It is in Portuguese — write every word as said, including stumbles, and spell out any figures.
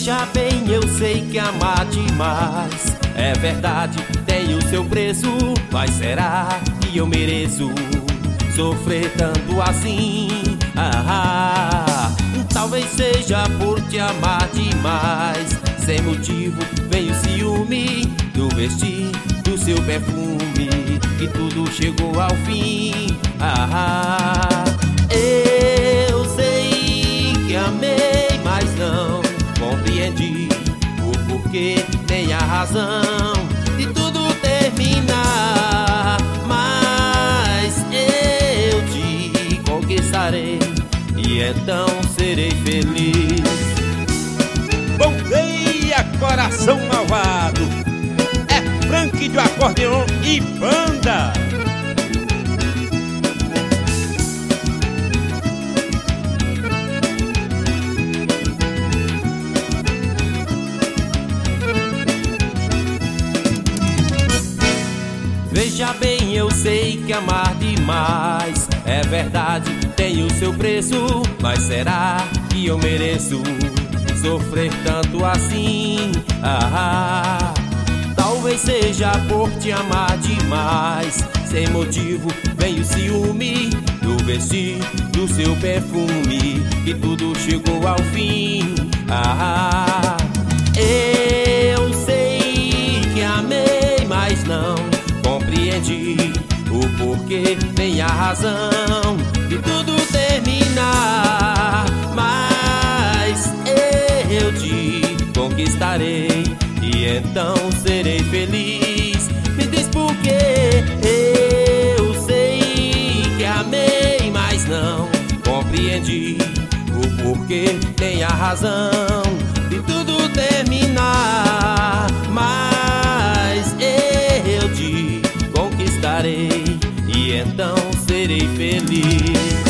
Veja bem, eu sei que amar demais é verdade, tem o seu preço. Mas será que eu mereço sofrer tanto assim? Ah, talvez seja por te amar demais. Sem motivo vem o ciúme do vestir do seu perfume, que tudo chegou ao fim. Ah, eu sei que amei, mas não compreendi o porquê nem a razão de tudo terminar. Mas eu te conquistarei e então serei feliz. Bom dia, coração malvado! É Frank do acordeon e banda! Veja bem, eu sei que amar demais é verdade, tem o seu preço. Mas será que eu mereço sofrer tanto assim? Ah, talvez seja por te amar demais. Sem motivo vem o ciúme do vestir do seu perfume, que tudo chegou ao fim. Ah, eu sei que amei, mas não compreendi o porquê nem a razão de tudo terminar. Mas eu te conquistarei e então serei feliz. Me diz por quê. Eu sei que amei, mas não compreendi o porquê nem a razão de tudo terminar. Mas eu te conquistarei e então serei feliz.